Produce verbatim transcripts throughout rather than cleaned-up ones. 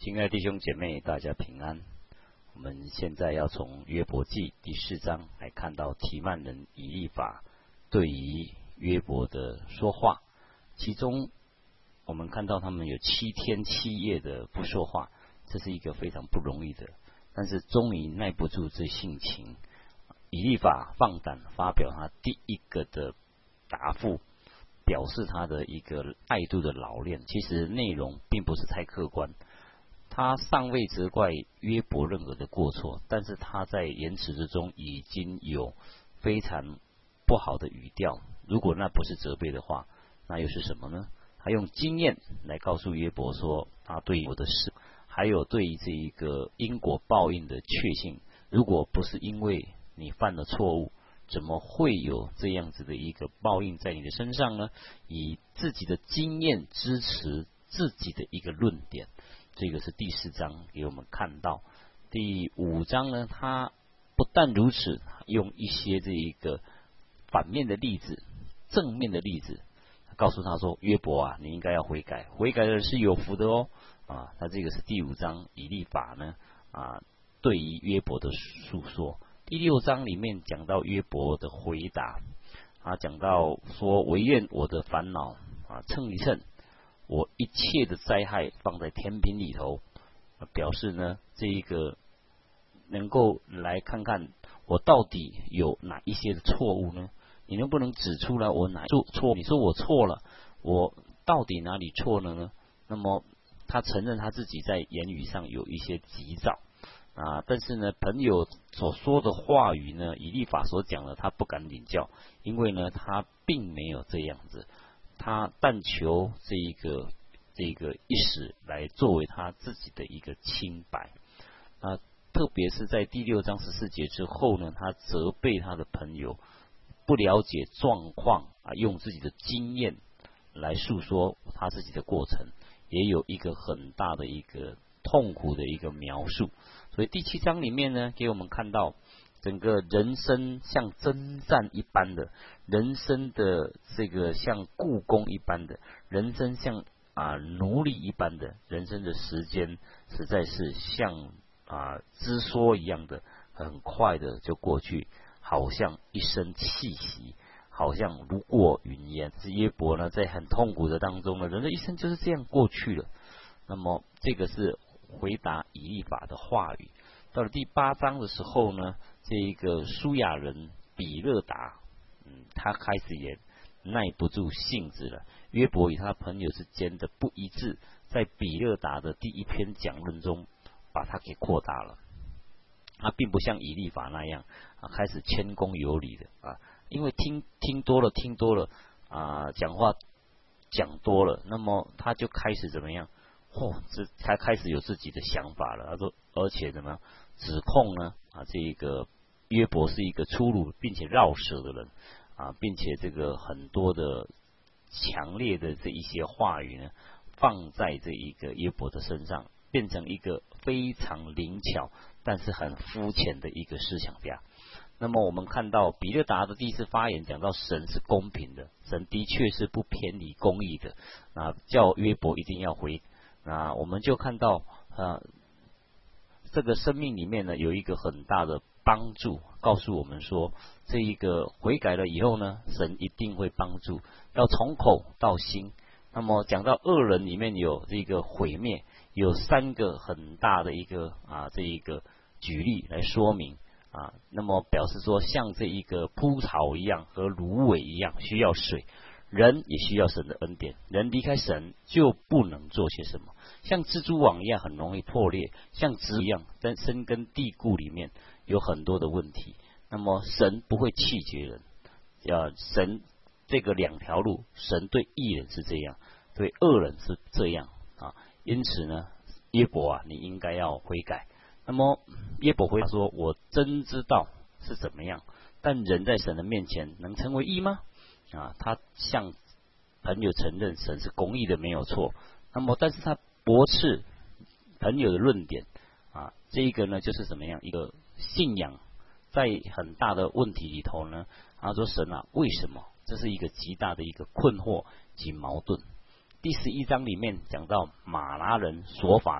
亲爱的弟兄姐妹，大家平安。我们现在要从约伯记第四章来看到提曼人以利法对于约伯的说话，其中我们看到他们有七天七夜的不说话，这是一个非常不容易的，但是终于耐不住这性情，以利法放胆发表他第一个的答复，表示他的一个态度的老练。其实内容并不是太客观，他尚未责怪约伯任何的过错，但是他在言辞之中已经有非常不好的语调。如果那不是责备的话，那又是什么呢？他用经验来告诉约伯说，他对我的事，还有对于这一个因果报应的确信，如果不是因为你犯了错误，怎么会有这样子的一个报应在你的身上呢？以自己的经验支持自己的一个论点。这个是第四章给我们看到。第五章呢，他不但如此，用一些这一个反面的例子、正面的例子，告诉他说：约伯啊，你应该要悔改，悔改的人是有福的哦。啊，他这个是第五章以利法呢啊对于约伯的诉说。第六章里面讲到约伯的回答，啊，讲到说：唯愿我的烦恼啊称一称，我一切的灾害放在天平里头，表示呢，这一个能够来看看我到底有哪一些的错误呢？你能不能指出来我哪做错？你说我错了，我到底哪里错了呢？那么他承认他自己在言语上有一些急躁啊，但是呢，朋友所说的话语呢，以利法所讲的，他不敢领教，因为呢，他并没有这样子。他但求这一个这个一时来作为他自己的一个清白啊，特别是在第六章十四节之后呢，他责备他的朋友不了解状况啊，用自己的经验来诉说他自己的过程，也有一个很大的一个痛苦的一个描述。所以第七章里面呢，给我们看到整个人生像征战一般的，人生的这个像故宫一般的，人生像啊奴隶一般的，人生的时间实在是像啊之梭一样的，很快的就过去，好像一声气息，好像如过云烟。是约伯呢，在很痛苦的当中呢，人的一生就是这样过去了。那么这个是回答以利法的话语。到了第八章的时候呢，这一个书亚人比勒达，嗯，他开始也耐不住性子了。约伯与他朋友之间的不一致，在比勒达的第一篇讲论中，把他给扩大了。他并不像以利法那样啊，开始谦恭有礼的啊，因为听听多了，听多了啊，讲话讲多了，那么他就开始怎么样？哦，这才开始有自己的想法了。他说，而且怎么样？指控呢啊，这一个约伯是一个粗鲁并且绕舌的人啊，并且这个很多的强烈的这一些话语呢，放在这一个约伯的身上，变成一个非常灵巧但是很肤浅的一个思想家。那么我们看到比勒达的第一次发言讲到神是公平的，神的确是不偏离公义的，啊，叫约伯一定要回。那我们就看到啊，这个生命里面呢有一个很大的帮助，告诉我们说，这一个悔改了以后呢，神一定会帮助，要从口到心。那么讲到恶人里面有这个毁灭，有三个很大的一个啊这一个举例来说明啊，那么表示说，像这一个铺草一样和芦苇一样需要水，人也需要神的恩典，人离开神就不能做些什么，像蜘蛛网一样很容易破裂，像枝一样在深根蒂固里面有很多的问题。那么神不会弃绝人，呃，神这个两条路，神对义人是这样，对恶人是这样啊。因此呢，约伯啊，你应该要悔改。那么约伯回答说：我真知道是怎么样，但人在神的面前能成为义吗？啊，他向朋友承认神是公义的，没有错。那么，但是他驳斥朋友的论点啊，这一个呢，就是怎么样一个信仰在很大的问题里头呢？他说：神啊，为什么？这是一个极大的一个困惑及矛盾。第十一章里面讲到马拉人所法的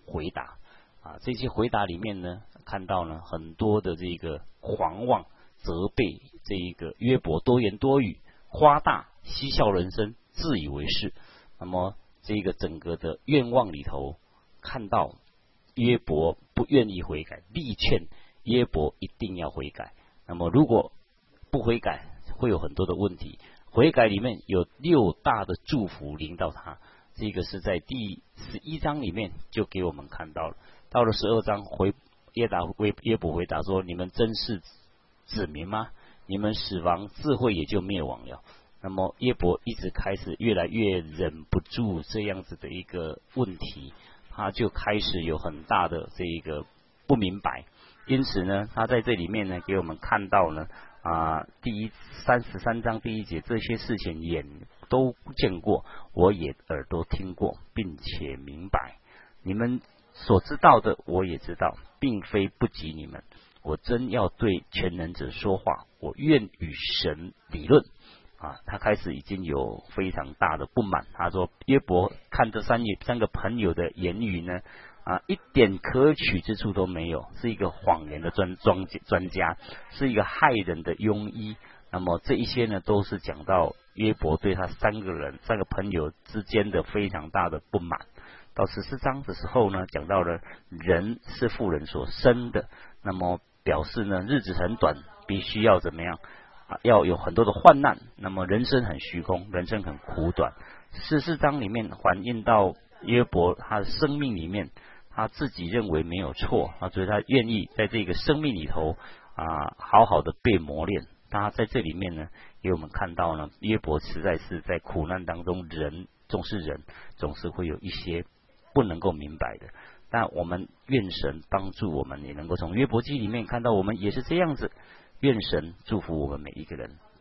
回答啊。这些回答里面呢，看到呢很多的这个狂妄、责备这一个约伯多言多语、夸大、嬉笑人生、自以为是。那么这个整个的愿望里头，看到约伯不愿意悔改，力劝约伯一定要悔改。那么如果不悔改，会有很多的问题。悔改里面有六大的祝福临到他，这个是在第十一章里面就给我们看到了。到了十二章，回耶达约伯回答说：“你们真是子民吗？你们死亡，智慧也就灭亡了。”那么约伯一直开始越来越忍不住这样子的一个问题，他就开始有很大的这一个不明白。因此呢，他在这里面呢，给我们看到呢。啊，第一三十三章第一节，这些事情眼都见过，我也耳朵听过，并且明白。你们所知道的，我也知道，并非不及你们。我真要对全能者说话，我愿与神理论。啊，他开始已经有非常大的不满。他说：“约伯看这三三个朋友的言语呢。”啊，一点可取之处都没有，是一个谎言的专专专家，是一个害人的庸医。那么这一些呢，都是讲到约伯对他三个人、三个朋友之间的非常大的不满。到十四章的时候呢，讲到了人是妇人所生的，那么表示呢，日子很短，必须要怎么样啊？要有很多的患难。那么人生很虚空，人生很苦短。十四章里面反映到约伯他的生命里面。他自己认为没有错啊，所以他愿意在这个生命里头啊，好好的被磨练。他在这里面呢，给我们看到呢，约伯实在是在苦难当中，人总是人，总是会有一些不能够明白的。但我们愿神帮助我们，也能够从约伯记里面看到，我们也是这样子。愿神祝福我们每一个人。